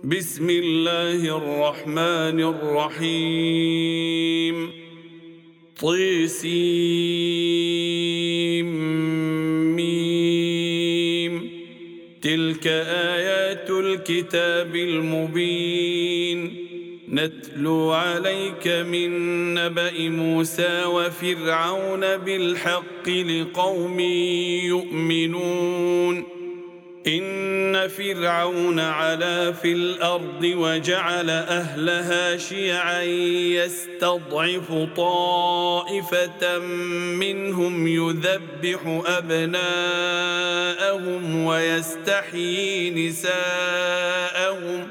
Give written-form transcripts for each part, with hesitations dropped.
بسم الله الرحمن الرحيم طسيم تلك آيات الكتاب المبين نتلو عليك من نبأ موسى وفرعون بالحق لقوم يؤمنون إن فرعون علا في الأرض وجعل أهلها شيعا يستضعف طائفة منهم يذبح أبناءهم ويستحيي نساءهم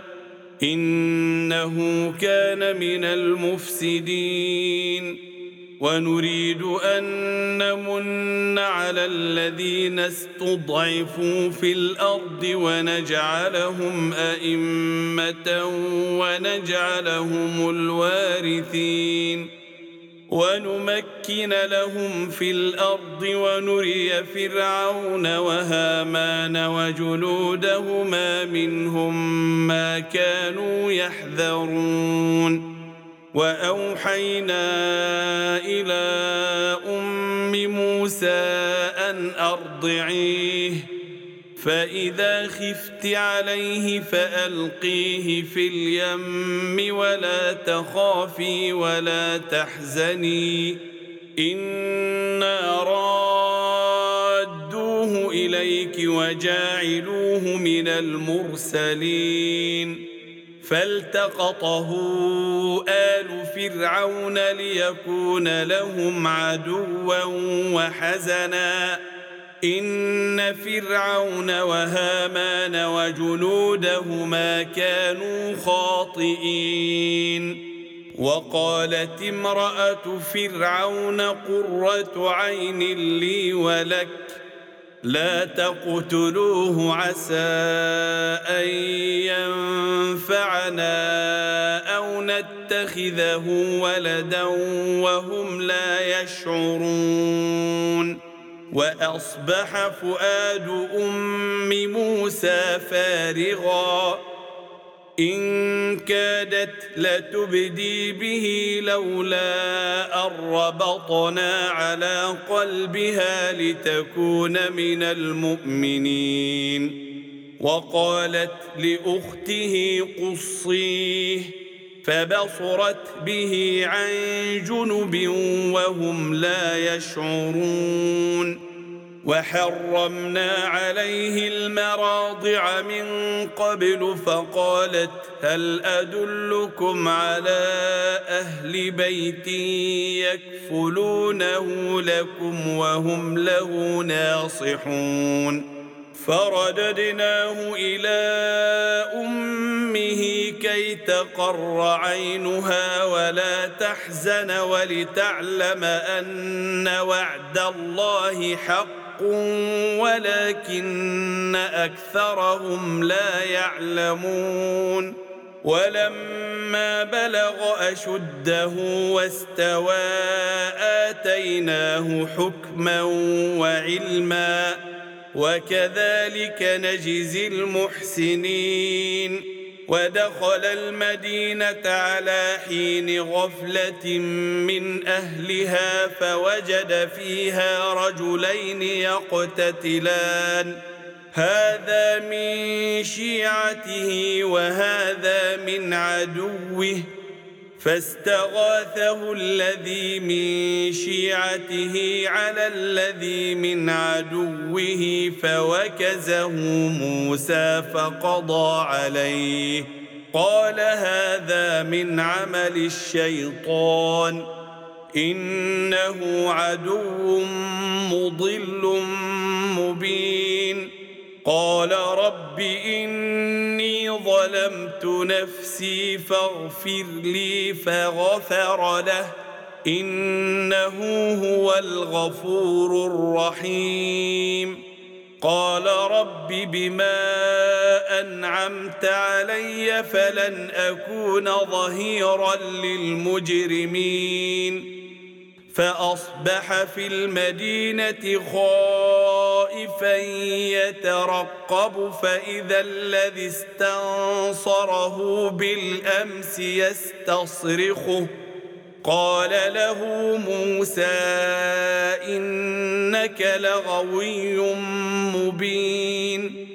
إنه كان من المفسدين ونريد أن نمن على الذين استضعفوا في الأرض ونجعلهم أئمة ونجعلهم الوارثين ونمكن لهم في الأرض ونري فرعون وهامان وجنودهما منهم ما كانوا يحذرون وأوحينا إلى أم موسى أن أرضعيه فإذا خفت عليه فألقيه في اليم ولا تخافي ولا تحزني إنا رادوه إليك وجاعلوه من المرسلين فالتقطه آل فرعون ليكون لهم عدوا وحزنا إن فرعون وهامان وجنودهما كانوا خاطئين وقالت امرأة فرعون قرة عين لي ولك لا تقتلوه عسى أن ينفعنا أو نتخذه ولدا وهم لا يشعرون وأصبح فؤاد أم موسى فارغا إن كادت لتبدي به لولا أن ربطنا على قلبها لتكون من المؤمنين وقالت لأخته قصيه فبصرت به عن جنب وهم لا يشعرون وحرمنا عليه المراضع من قبل فقالت هل أدلكم على أهل بيت يكفلونه لكم وهم له ناصحون فرددناه إلى أمه كي تقر عينها ولا تحزن ولتعلم أن وعد الله حق ولكن أكثرهم لا يعلمون ولما بلغ أشده واستوى آتيناه حكما وعلما وكذلك نجزي المحسنين ودخل المدينة على حين غفلة من أهلها فوجد فيها رجلين يقتتلان هذا من شيعته وهذا من عدوه فاستغاثه الذي من شيعته على الذي من عدوه فوكزه موسى فقضى عليه قال هذا من عمل الشيطان إنه عدو مضل مبين قال رب إني ظلمت نفسي فاغفر لي فغفر له إنه هو الغفور الرحيم قال رب بما أنعمت علي فلن أكون ظهيرا للمجرمين فأصبح في المدينة خائفا خائفا يترقب فإذا الذي استنصره بالأمس يستصرخه قال له موسى إنك لغوي مبين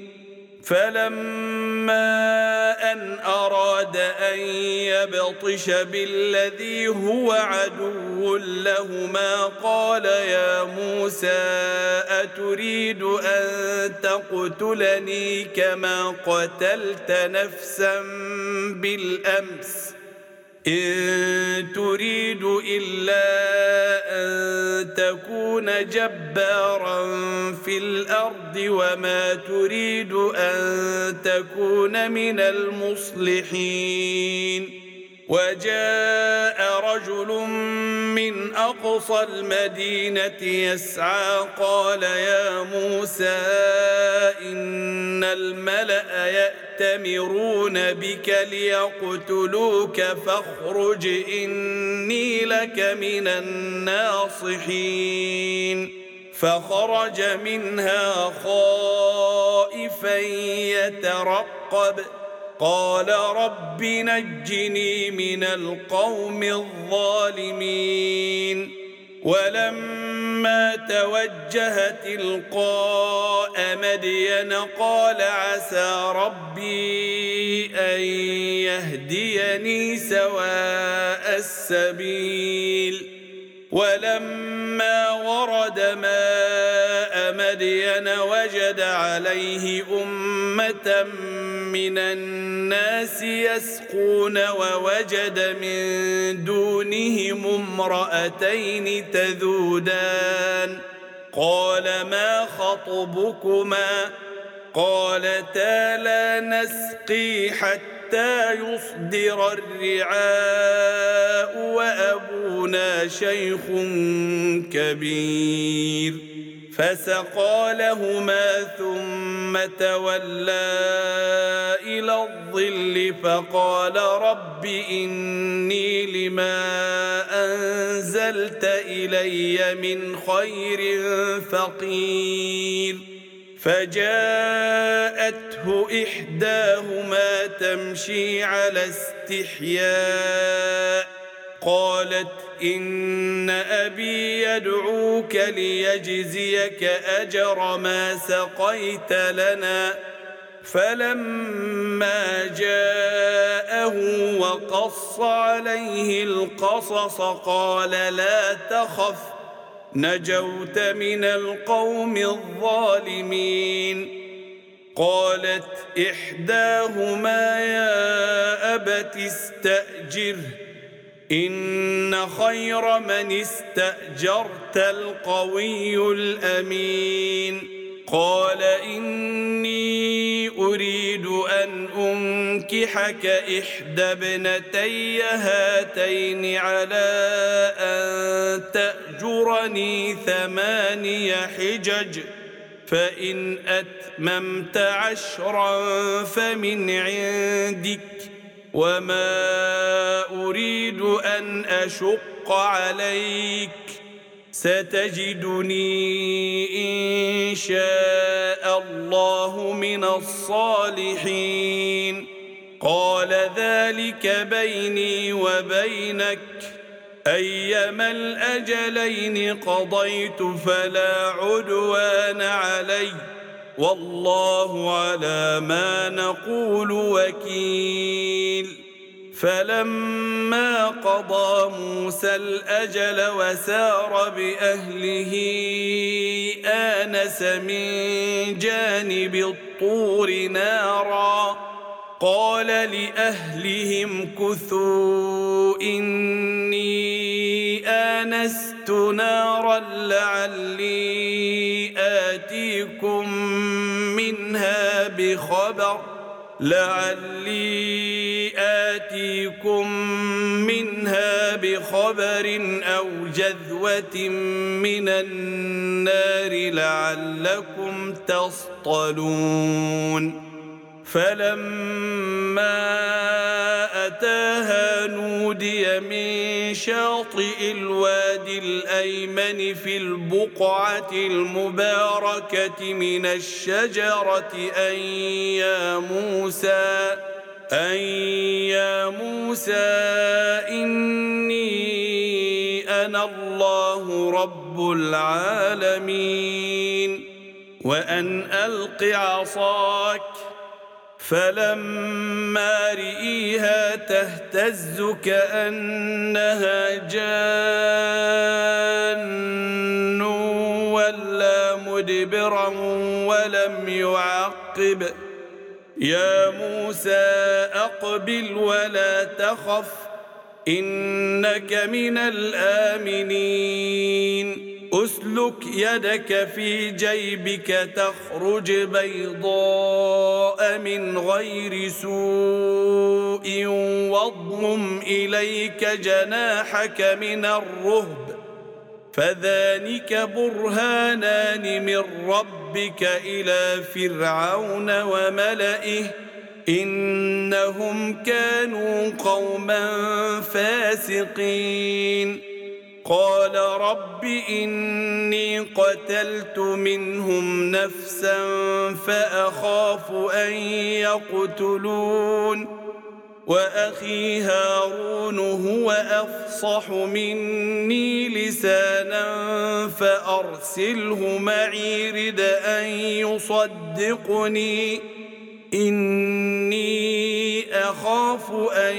فلما أن أراد أن يبطش بالذي هو عدو لهما قال يا موسى أتريد أن تقتلني كما قتلت نفسا بالأمس إن تريد إلا أن تكون جبارا في الأرض وما تريد أن تكون من المصلحين وجاء رجل من أقصى المدينة يسعى قال يا موسى إن الملأ يأتمرون بك ليقتلوك فاخرج إني لك من الناصحين فخرج منها خائفا يترقب قال رب نجني من القوم الظالمين ولما توجه تلقاء مدين قال عسى ربي أن يهديني سواء السبيل ولما ورد ماء مدين وجد عليه أمة من الناس يسقون ووجد من دونهم امرأتين تذودان قال ما خطبكما قالتا لا نسقي حتى يصدر الرعاء وأبونا شيخ كبير فسقى لهما ثم تولى إلى الظل فقال رب إني لما أنزلت إلي من خير فقير فجاءته إحداهما تمشي على استحياء قالت إن أبي يدعوك ليجزيك أجر ما سقيت لنا فلما جاءه وقص عليه القصص قال لا تخف نجوت من القوم الظالمين قالت إحداهما يا أبت استأجره إن خير من استأجرت القوي الأمين قال إني أريد أن أنكحك إحدى ابنتي هاتين على أن تأجرني 8 حجج فإن أتممت 10 فمن عندك وما أريد أن أشق عليك ستجدني إن شاء الله من الصالحين قال ذلك بيني وبينك أيما الأجلين قضيت فلا عدوان علي والله على ما نقول وكيل فلما قضى موسى الأجل وسار بأهله آنس من جانب الطور نارا قال لأهلهم كثوا إني آنست نارا لعلي آتيكم منها بخبر أو جذوة من النار لعلكم تصطلون فلما أتاها نودي من شاطئ الوادي الأيمن في البقعة المباركة من الشجرة أن يا موسى إني أنا الله رب العالمين وأن ألق عصاك فلما رئيها تهتز كأنها جان ولا مدبرا ولم يعقب يا موسى أقبل ولا تخف إنك من الآمنين أسلك يدك في جيبك تخرج بيضاء من غير سوء واضمم إليك جناحك من الرهب فذلك برهانان من ربك إلى فرعون وملئه إنهم كانوا قوما فاسقين قال رب إني قتلت منهم نفسا فأخاف أن يقتلون وأخي هارون هو أفصح مني لسانا فأرسله معي رد أن يصدقني إني أخاف أن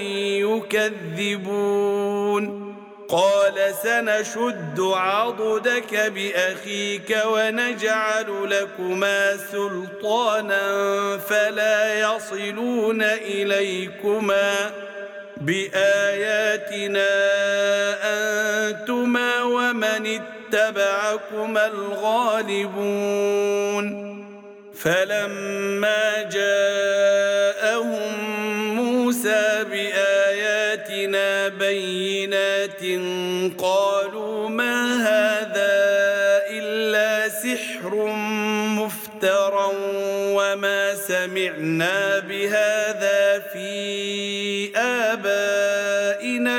يكذبون قال سنشد عضدك بأخيك ونجعل لكما سلطانا فلا يصلون إليكما بآياتنا أنتما ومن اتبعكما الغالبون فلما جاءهم موسى بآياتنا بينات قالوا ما هذا إلا سحر مفترى وما سمعنا بهذا في آبائنا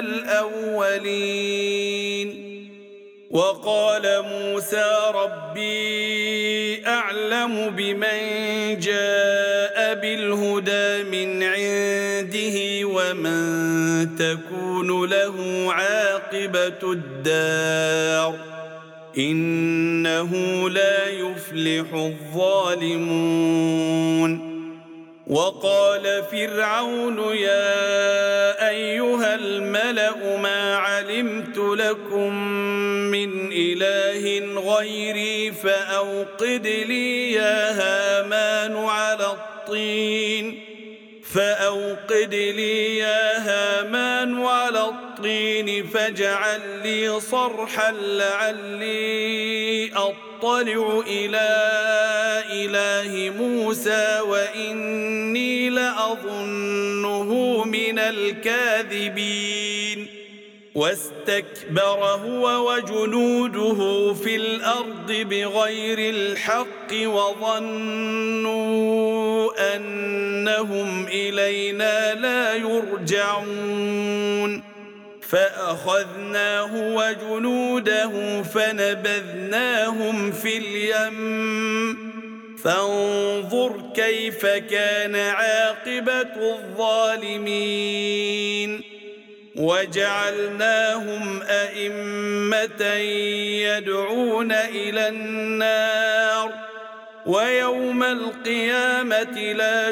الأولين وقال موسى ربي أعلم بمن جاء بالهدى من عنده ومن تكون له عاقبة الدار إنه لا يفلح الظالمون وقال فرعون يا أيها الملأ ما علمت لكم من إله غيري فأوقد لي يا هامان على الطين فاجعل لي صرحا لعلي أطلع إلى إله موسى وإني لأظنه من الكاذبين واستكبر هو وجنوده في الأرض بغير الحق وظنوا أنهم إلينا لا يرجعون فأخذناه وجنوده فنبذناهم في اليم فانظر كيف كان عاقبة الظالمين وجعلناهم أئمة يدعون إلى النار ويوم القيامة لا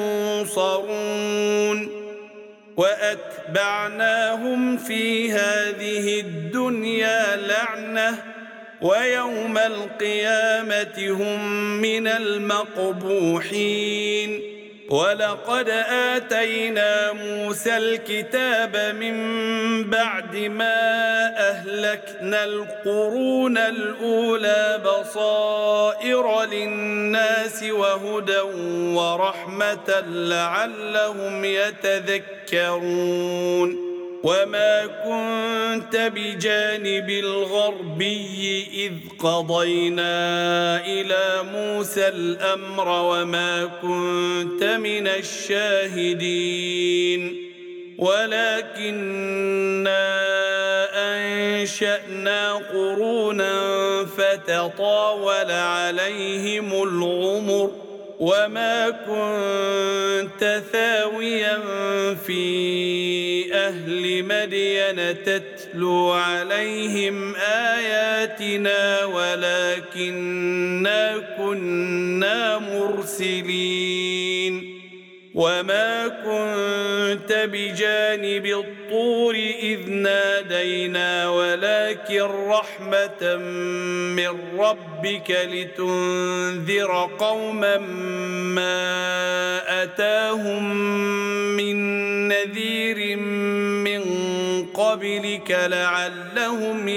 ينصرون وأتبعناهم في هذه الدنيا لعنة ويوم القيامة هم من المقبوحين ولقد آتينا موسى الكتاب من بعد ما أهلكنا القرون الأولى بصائر للناس وهدى ورحمة لعلهم يتذكرون وما كنت بجانب الغربي إذ قضينا إلى موسى الأمر وما كنت من الشاهدين ولكننا أنشأنا قرونا فتطاول عليهم العمر وما كنت ثاويا في أهل مدين تتلو عليهم آياتنا ولكننا كنا مرسلين وما كنت بجانب الطور إذ نادينا ولكن رحمة من ربك لتنذر قوما ما أتاهم من نذير من قبلك لعلهم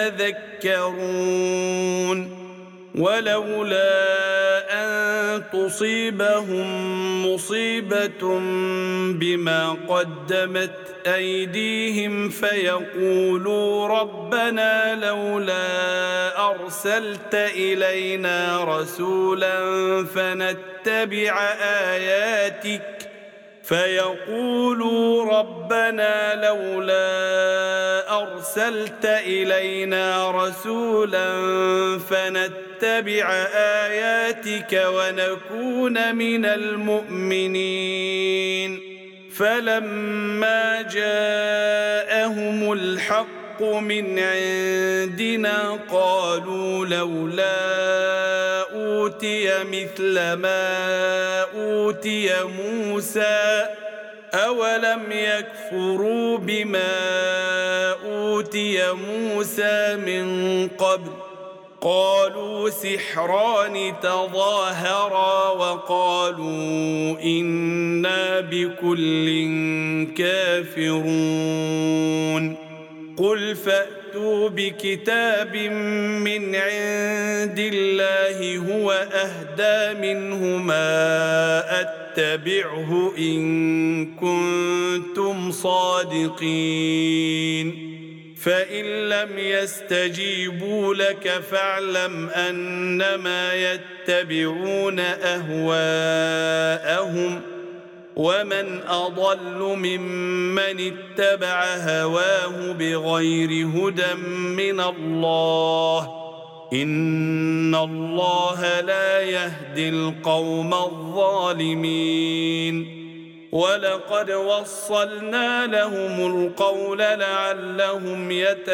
يتذكرون ولولا أن تصيبهم مصيبة بما قدمت أيديهم فيقولوا ربنا لولا أرسلت إلينا رسولا فنتبع آياتك ونكون من المؤمنين فلما جاءهم الحق من عندنا قالوا لولا أوتي مثل ما أوتي موسى أولم يكفروا بما أوتي موسى من قبل قالوا سحران تظاهرا وقالوا إنا بكل كافرون قل فأتوا بكتاب من عند الله هو أهدى منهما أتبعه إن كنتم صادقين فإن لم يستجيبوا لك فاعلم أنما يتبعون أهواءهم ومن أضل ممن اتبع هواه بغير هدى من الله إن الله لا يهدي القوم الظالمين ولقد وصلنا لهم القول لعلهم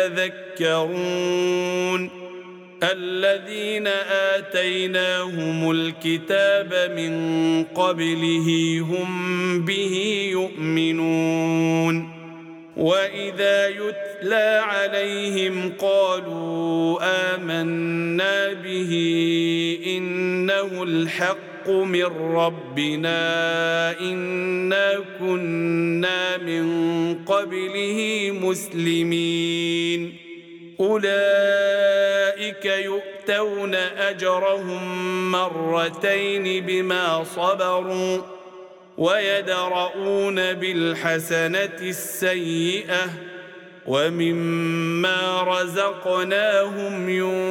يتذكرون الذين آتيناهم الكتاب من قبله هم به يؤمنون وإذا يتلى عليهم قالوا آمنا به إنه الحق من ربنا إنا كنا من قبله مسلمين أولئك يؤتون أجرهم مرتين بما صبروا ويدرؤون بالحسنة السيئة ومما رزقناهم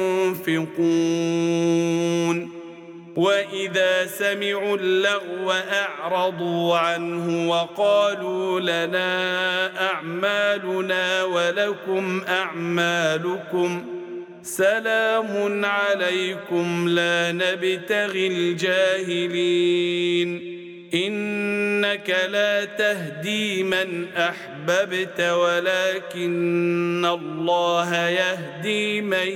ينفقون وإذا سمعوا اللغو أعرضوا عنه وقالوا لنا أعمالنا ولكم أعمالكم سلام عليكم لا نبتغي الجاهلين إنك لا تهدي من أحببت ولكن الله يهدي من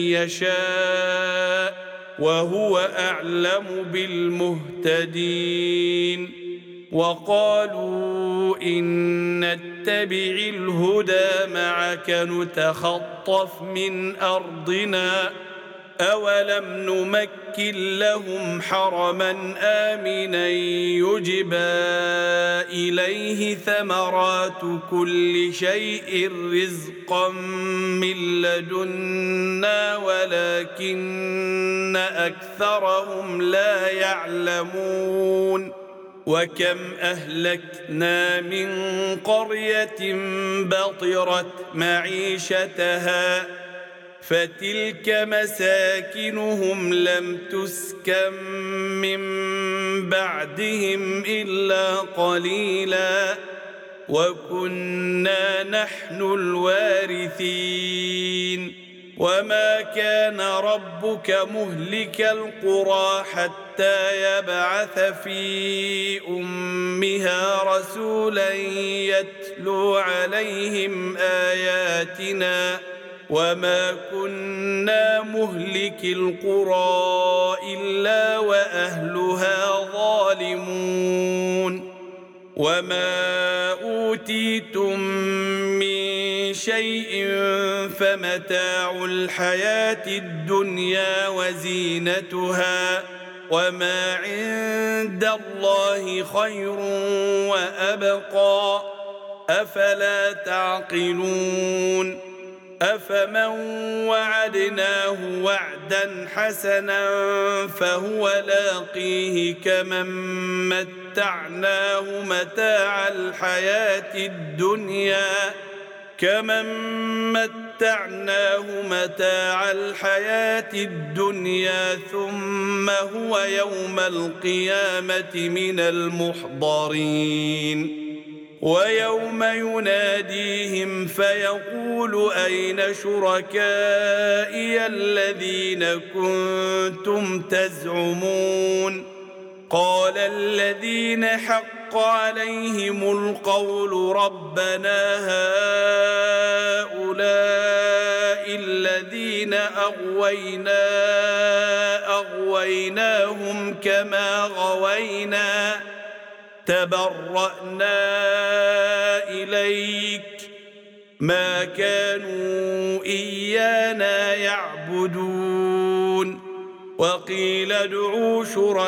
يشاء وهو أعلم بالمهتدين وقالوا إن نتبع الهدى معك نتخطف من أرضنا أولم نمكن لهم حرما آمنا يجبى إليه ثمرات كل شيء رزقا من لدنا ولكن أكثرهم لا يعلمون وكم أهلكنا من قرية بطرت معيشتها فتلك مساكنهم لم تسكن من بعدهم إلا قليلا وكنا نحن الوارثين وما كان ربك مهلك القرى حتى يبعث في أمها رسولا يتلو عليهم آياتنا وما كنا مهلك القرى إلا وأهلها ظالمون وما أوتيتم من شيء فمتاع الحياة الدنيا وزينتها وما عند الله خير وأبقى أفلا تعقلون أفمن وعدناه وعدا حسنا فهو لاقيه كمن متعناه متاع الحياة الدنيا ثم هو يوم القيامة من المحضرين ويوم يناديهم فيقول أين شركائي الذين كنتم تزعمون قال الذين حق عليهم القول ربنا هؤلاء الذين أغويناهم كما غوينا تبرأنا إليك ما كانوا إيانا يعبدون وقيل ادعوا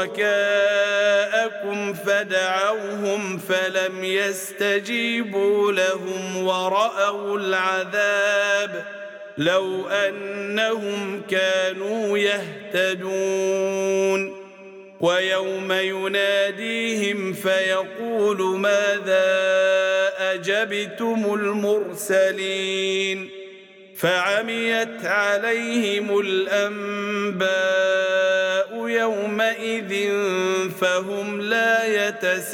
شركاءكم فدعوهم فلم يستجيبوا لهم ورأوا العذاب لو أنهم كانوا يهتدون ويوم يناديهم فيقول ماذا أجبتم المرسلين فعميت عليهم الأنباء يومئذ فهم لا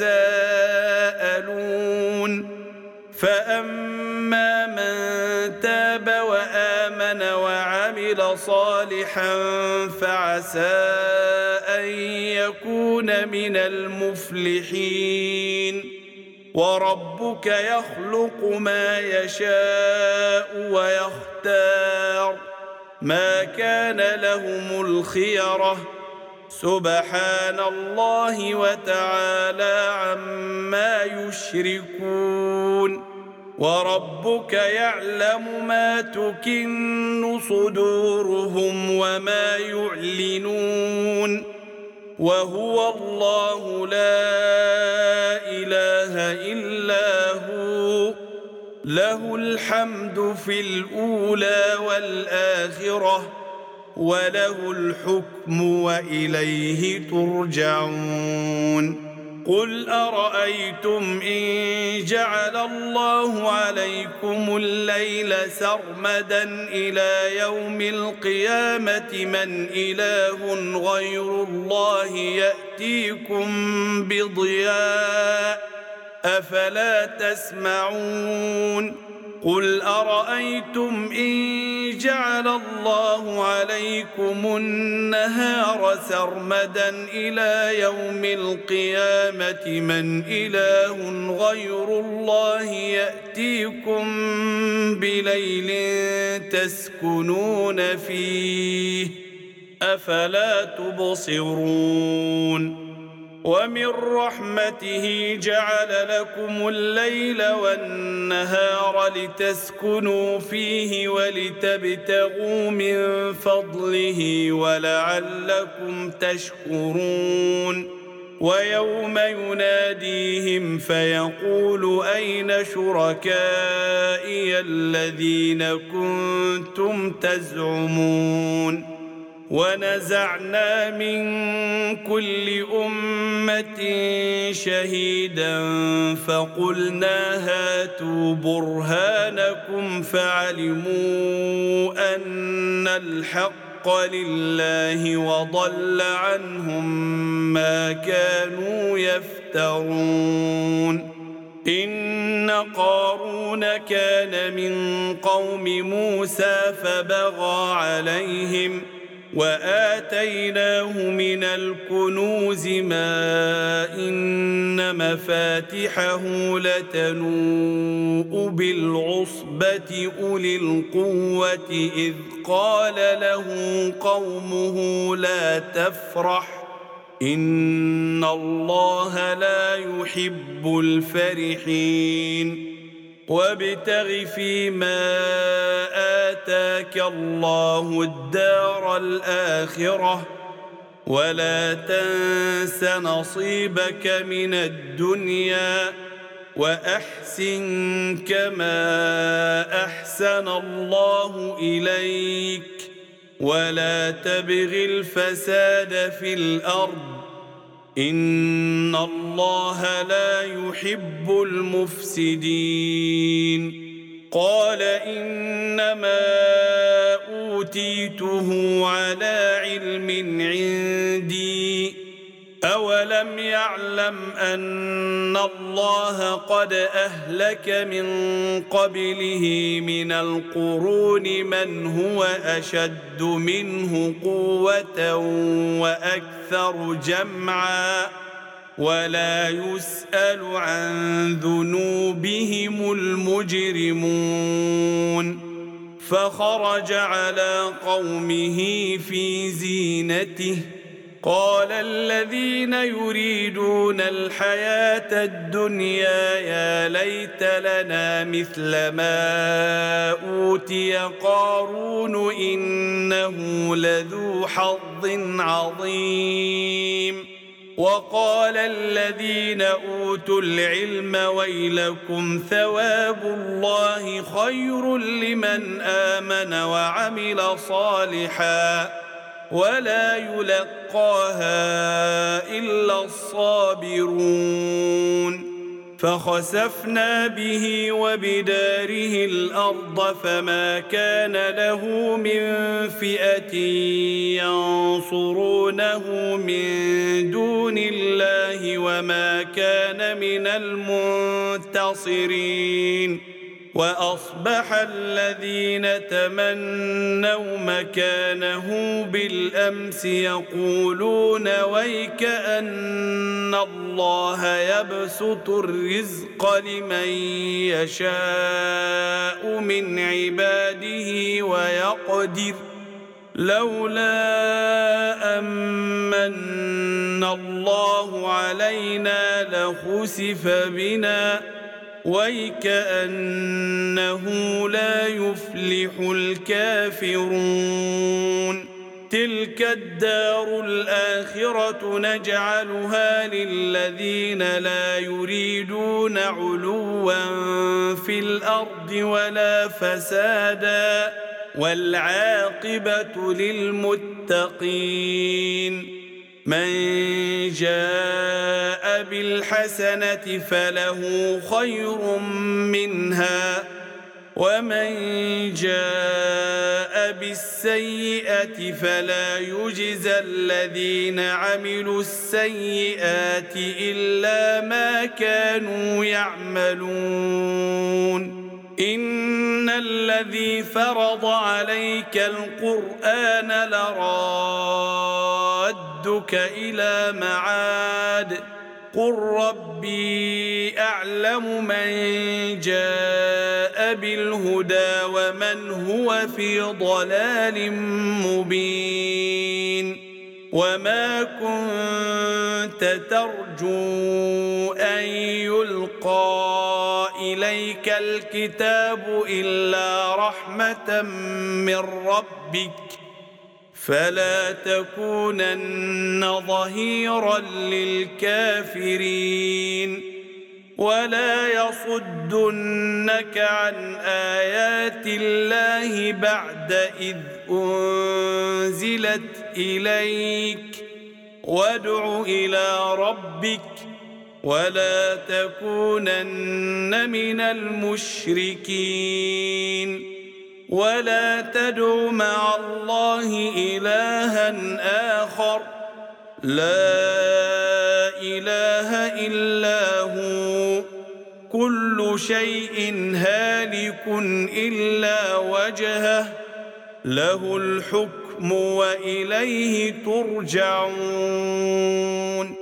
يتساءلون فأما من تاب وآمن وعمل صالحا فعسى أن يكون من المفلحين وربك يخلق ما يشاء ويختار ما كان لهم الخيرة سبحان الله وتعالى عما يشركون وربك يعلم ما تكن صدورهم وما يعلنون وهو الله لا إله إلا هو له الحمد في الأولى والآخرة وله الحكم وإليه ترجعون قل أرأيتم إن جعل الله عليكم الليل سرمدا إلى يوم القيامة من إله غير الله يأتيكم بضياء أفلا تسمعون قل أرأيتم إن جعل الله عليكم النهار سرمدا إلى يوم القيامة من إله غير الله يأتيكم بليل تسكنون فيه أفلا تبصرون ومن رحمته جعل لكم الليل والنهار لتسكنوا فيه ولتبتغوا من فضله ولعلكم تشكرون ويوم يناديهم فيقول أين شركائي الذين كنتم تزعمون ونزعنا من كل أمة شهيدا فقلنا هاتوا برهانكم فعلموا أن الحق لله وضل عنهم ما كانوا يفترون إن قارون كان من قوم موسى فبغى عليهم وآتيناه من الكنوز ما إن مفاتحه لتنوء بالعصبة أولي القوة إذ قال له قومه لا تفرح إن الله لا يحب الفرحين وابتغ فيما آتاك الله الدار الآخرة ولا تنس نصيبك من الدنيا وأحسن كما أحسن الله إليك ولا تبغ الفساد في الأرض إن الله لا يحب المفسدين قال إنما أوتيته على علم عندي أولم يعلم أن الله قد أهلك من قبله من القرون من هو أشد منه قوة وأكثر جمعا ولا يسأل عن ذنوبهم المجرمون فخرج على قومه في زينته قال الذين يريدون الحياة الدنيا يا ليت لنا مثل ما أوتي قارون إنه لذو حظ عظيم وقال الذين أوتوا العلم ويلكم ثواب الله خير لمن آمن وعمل صالحا ولا يلقاها إلا الصابرون فخسفنا به وبداره الأرض فما كان له من فئة ينصرونه من دون الله وما كان من المنتصرين وأصبح الذين تمنوا مكانه بالأمس يقولون ويك أن الله يبسط الرزق لمن يشاء من عباده ويقدر لولا أمن الله علينا لخسف بنا ويكأنه لا يفلح الكافرون تلك الدار الآخرة نجعلها للذين لا يريدون علوا في الأرض ولا فسادا والعاقبة للمتقين من جاء بالحسنة فله خير منها ومن جاء بالسيئة فلا يجزى الذين عملوا السيئات إلا ما كانوا يعملون إن الذي فرض عليك القرآن لرادك إلى معاد قل ربي أعلم من جاء بالهدى ومن هو في ضلال مبين وما كنت ترجو أن يلقى إليك الكتاب إلا رحمة من ربك فلا تكونن ظهيرا للكافرين ولا يصدنك عن آيات الله بعد إذ أنزلت إليك وادع إلى ربك ولا تكونن من المشركين ولا تدع مع الله إلها آخر لا إله إلا هو كل شيء هالك إلا وجهه له الحكم وإليه ترجعون